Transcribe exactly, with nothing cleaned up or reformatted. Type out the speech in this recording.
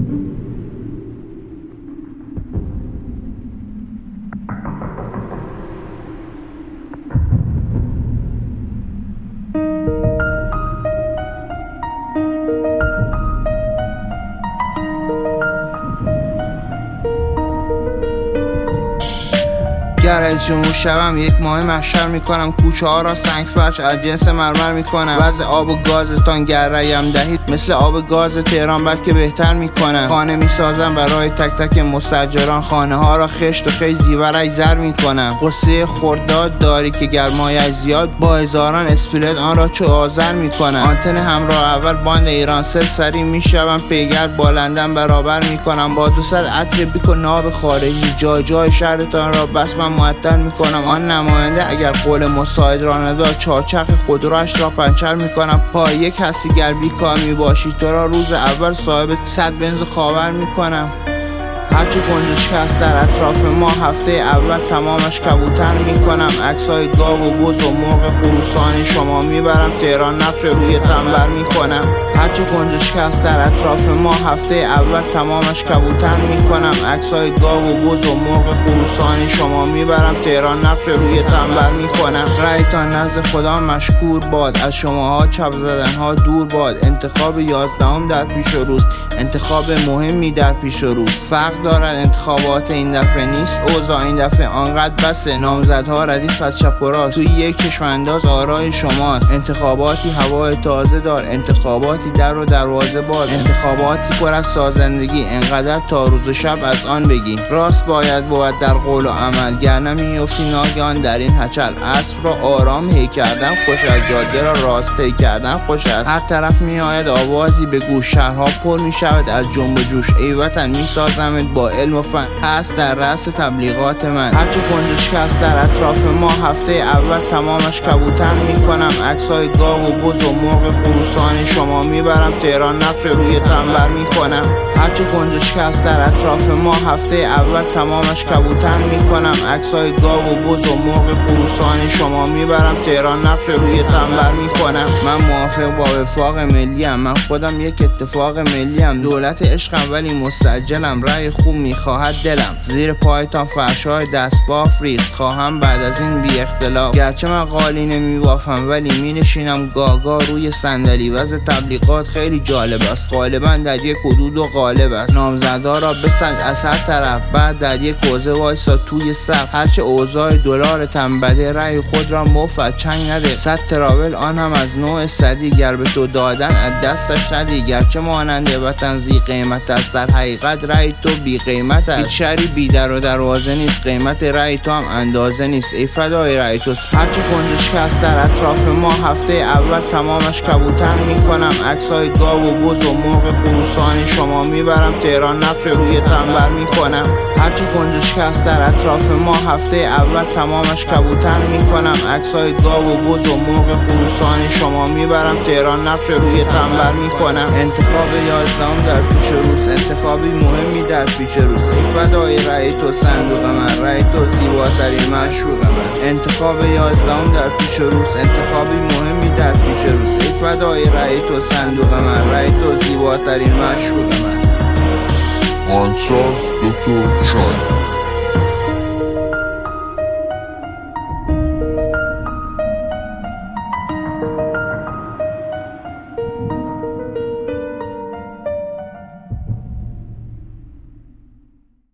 رئیس جمهور شوم یک ماه محشر میکنم، کوچه ها را سنگ فرش از جنس مرمر میکنم. وضع آب و گازتان گر رأیم دهید مثل آب گاز تهران بلکه بهتر میکنم. خانه میسازم برای تک تک مستاجران، خانه ها را خشت و خیز زیورش زر میکنم. قصه خرداد داری که گرمایش زیاد، با هزاران اسپلت آن را چو آذر میکنم. آنتن همراه اول باند ایران سل سری میشوم، پیگرد با لندن برابر میکنم. با دوصد عطر بیک و ناب خارجی جای جای شهرتان را بس من معطل میکنم. آن نماینده اگر قول مساعد را نداد، چارچرخ خودروش را پنچر میکنم. پای یک هستی گر بیکار میباشی، تو را روز اول صاحب صد بنز خاور میکنم. هرچی گنجشک هست در اطراف ما، هفته اول تمامش کبوتر میکنم. عکسای گاو و بز و مرغ خروسانی شما میبرم تهران، نقش روی تنبر میکنم. هرچی گنجشک هست در اطراف ما، هفته اول تمامش کبوتر میکنم. عکسای گاو و بز و مرغ خروسانی شما میبرم تهران، نقش روی تنبر میکنم. رأیتان نزد خدا مشکور باد، از شماها چپ زدن ها دور باد. انتخاب یازدهم در پیش روست، انتخاب مهمی در پیش روست. فرق دارد انتخابات این دفعه نیست، اوضاع این دفعه آنقدر بسه. نامزدها ردیف از چپ و راست، توی یک چشمانداز آرای شماست. انتخاباتی هوای تازه دار، انتخاباتی در و دروازه باز، انتخاباتی پر از سازندگی، انقدر تا روز و شب از آن بگی. راست باید بود در قول و عمل، گرنه میفتی ناگهان در این هچل. عصر را آرام هی کردن خوش است، جاده را راست هی کردن خوش است. هر طرف میآید آوازی به گوش، شهرها پر میشود از جنب و جوش. ای وطن میسازمت با علم و فن، هست در رأس تبلیغات من. هرچی گنجشک هست در اطراف ما، هفته اول تمامش کبوتر میکنم. عکسای گاو و بز و مرغ خروسانی شما میبرم تهران، نقش روی تنبر میکنم. هرچی گنجشک هست در اطراف ما، هفته اول تمامش کبوتر میکنم. عکسای گاو و بز و مرغ خروسانی شما میبرم تهران، نقش روی تنبر میکنم. من موافق با وفاق ملی ام، من خودم یک اتفاق ملی ام. دولت عشقم ولی مستعجلم، رأی خوب میخواهد دلم. زیر پایتان فرشای دست باف ریخت، خواهم بعد از این بی اختلاف. گرچه من قالی نمیبافم ولی مینشینم گاگا روی صندلی. وضع تبلیغات خیلی جالب است، غالبا در یک حدود و غالب است. نامزدها را بسنج از هر طرف، بعد در یک حوزه وایسا توی صف. هرچه اوضاع دلار تنبده، رأی خود را مفت چنگ نده. صد تراول آن هم از نوع صدی، گر به تو دادن از دستش ندی. گرچه ماننده وطن زی قیمت است، در حقیقت رأی تو بی قیمت است. هیچ شری بی در و دروازه نیست، قیمت رأی تو هم اندازه نیست. ای فدای رأی تو. هرچی گنجشک هست در اطراف ما، هفته اول تمامش کبوتر میکنم. عکسای گاو و بز و مرغ خروسانی شما میبرم تهران، نقش روی تنبر میکنم. هرچی گنجشک هست در اطراف ما، هفته اول تمامش کبوتر میکنم. عکسای گاو و بز و مرغ خروسانی شما میبرم تهران، نقش روی تنبر میکنم. انتخاب یازدهم در پیش روست، انتخابی مهمی در پیش روست. ای فدای رأی تو صندوق من، رأی تو زیباترین معشوق من. انتخاب یازدهم در پیش روست، انتخابی مهمی در پیش روست. ای فدای رأی تو صندوق من، رأی تو زیباترین معشوق من. آنساز دکتر شاهین.